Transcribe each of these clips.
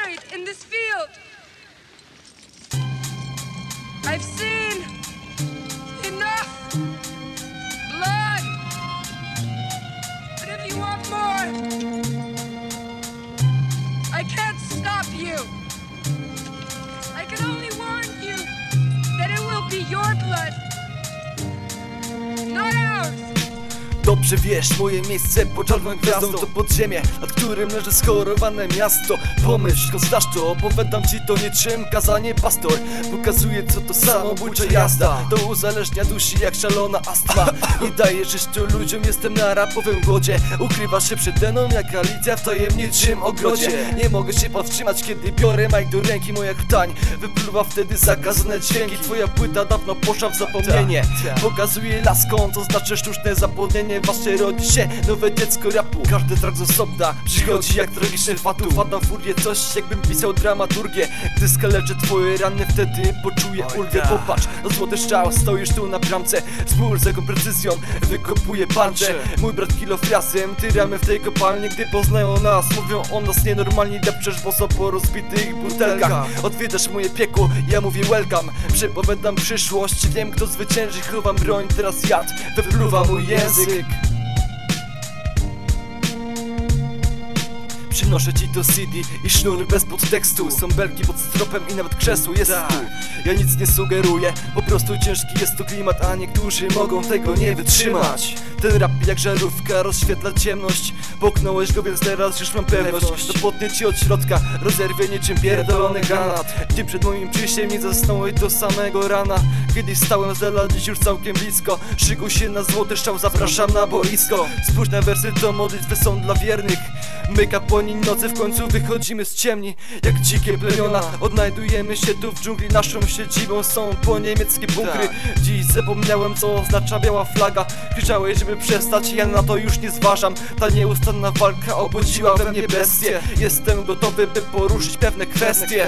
buried in this field. I've seen enough blood. But if you want more, I can't stop you. I can only warn you that it will be your blood, not ours. Dobrze wiesz, moje miejsce pod czarną gwiazdą to podziemie, nad którym leży schorowane miasto. Pomyśl, znasz to, opowiadam ci to niczym kazanie pastor. Pokazuje co to samobójcza jazda, to uzależnia dusi jak szalona astma. Nie daję żyć tu ludziom, jestem na rapowym głodzie. Ukrywasz się przede mną jak Alicja w tajemniczym ogrodzie. Nie mogę się powstrzymać, kiedy biorę mic do ręki. Moja krtań wypluwa wtedy zakazane dźwięki. Twoja płyta dawno poszła w zapomnienie. Pokazuje laską, to znaczy sztuczne zapłodnienie. Wasze rodzi się nowe dziecko rapu. Każdy track z osobna przychodzi jak tragiczny fatum. Wpadam w furię, coś jakbym pisał dramaturgię. Gdy skaleczy twoje rany, wtedy poczuję ulgę. Popatrz, to złoty strzał, stoisz tu na bramce. Spójrz z jaką precyzją wykopuję panczę. Mój brat kilof razem, tyramy w tej kopalni. Gdy poznają nas, mówią o nas nienormalni. Depczesz boso po rozbitych butelkach. Odwiedzasz moje piekło, ja mówię welcome. Przepowiadam przyszłość, wiem kto zwycięży. Chowam broń, teraz jad wypluwa mój język. Przynoszę ci to CD i sznur bez podtekstu. Są belki pod stropem i nawet krzesło jest tu. Ja nic nie sugeruję, po prostu ciężki jest to klimat, a niektórzy mogą tego nie wytrzymać. Ten rap jak żarówka rozświetla ciemność. Poknąłeś go, więc teraz już mam pewność. Dopotnie ci od środka, rozerwie niczym pierdolony granat. Gdzie przed moim przyjściem nie zasnąłeś do samego rana. Kiedyś stałem z dala, dziś już całkiem blisko. Szykuj się na złoty strzał, zapraszam na boisko. Spójrz na wersy, to modlitwy są dla wiernych. My kapłani nocy w końcu wychodzimy z ciemni. Jak dzikie plemiona odnajdujemy się tu w dżungli. Naszą siedzibą są po niemieckie bunkry. Dziś zapomniałem co oznacza biała flaga. Krzyczałeś żeby przestać, ja na to już nie zważam. Ta nieustanna walka obudziła we mnie bestię. Jestem gotowy by poruszyć pewne kwestie.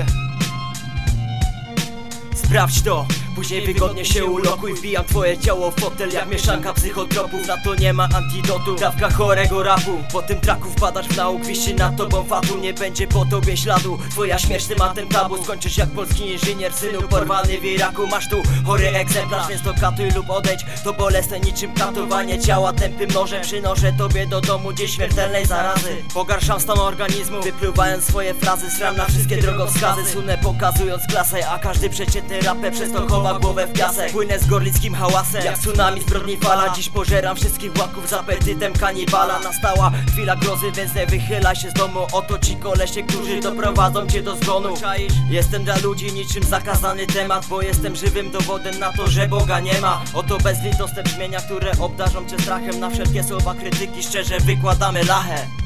Sprawdź to, później wygodnie się ulokuj. Wbijam twoje ciało w fotel jak mieszanka psychotropów. Na to nie ma antidotu, dawka chorego rapu. Po tym traku wpadasz w nauk, wisi nad tobą fatu. Nie będzie po tobie śladu, twoja śmierć tematem tabu. Skończysz jak polski inżynier, synu porwany w Iraku. Masz tu chory egzemplarz, więc to katuj lub odejdź. To bolesne niczym katowanie ciała tępym nożem. Przynoszę tobie do domu dziś śmiertelnej zarazy. Pogarszam stan organizmu, wypluwając swoje frazy. Sram na wszystkie drogowskazy, sunę pokazując klasę. A każdy przeciętny rapę przez to chowa głowę w piasek. Płynę z gorlickim hałasem, jak tsunami zbrodni fala. Dziś pożeram wszystkich właków z apetytem kanibala. Nastała chwila grozy, więc nie wychylaj się z domu. Oto ci kolesie, którzy doprowadzą cię do zgonu. Jestem dla ludzi niczym zakazany temat, bo jestem żywym dowodem na to, że Boga nie ma. Oto bezlitosne brzmienia, które obdarzą cię strachem. Na wszelkie słowa krytyki szczerze wykładamy lachę.